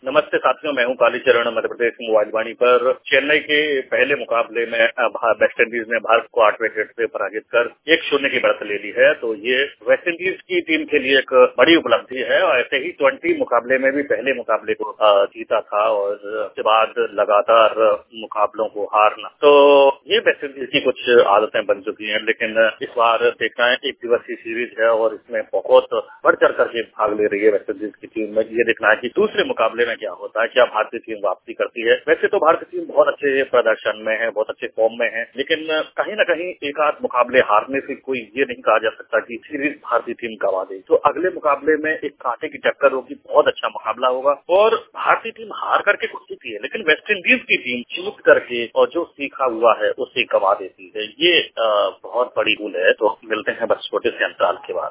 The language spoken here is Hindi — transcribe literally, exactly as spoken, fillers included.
नमस्ते साथियों, मैं हूं कालीचरण मध्य प्रदेश मोबाइल वाणी पर। चेन्नई के पहले मुकाबले में वेस्ट इंडीज ने भारत को आठ विकेट से पराजित कर एक शून्य की बढ़त ले ली है। तो ये वेस्ट इंडीज की टीम के लिए एक बड़ी उपलब्धि है और ऐसे ही ट्वेंटी मुकाबले में भी पहले मुकाबले को जीता था और उसके बाद लगातार मुकाबलों को हारना। तो ये वेस्ट इंडीज की कुछ आदतें बन चुकी हैं, लेकिन इस बार देखना है एक दिवसीय सीरीज है और इसमें बहुत बढ़ चढ़ करके भाग ले रही है वेस्ट इंडीज की टीम में। ये देखना है कि दूसरे मुकाबले में क्या होता है, क्या भारतीय टीम वापसी करती है। वैसे तो भारतीय टीम बहुत अच्छे प्रदर्शन में है, बहुत अच्छे फॉर्म में है, लेकिन कहीं ना कहीं एक आध मुकाबले हारने से कोई ये नहीं कहा जा सकता कि सीरीज भारतीय टीम गंवा दे। तो अगले मुकाबले में एक कांटे की टक्कर होगी, बहुत अच्छा मुकाबला होगा और भारतीय टीम हार करके कुछ सीखती है, लेकिन वेस्ट इंडीज की टीम जीत करके और जो सीखा हुआ है उसे गंवा देती है। ये आ, बहुत बड़ी भूल है। तो मिलते हैं बस छोटे से अंतराल के बाद।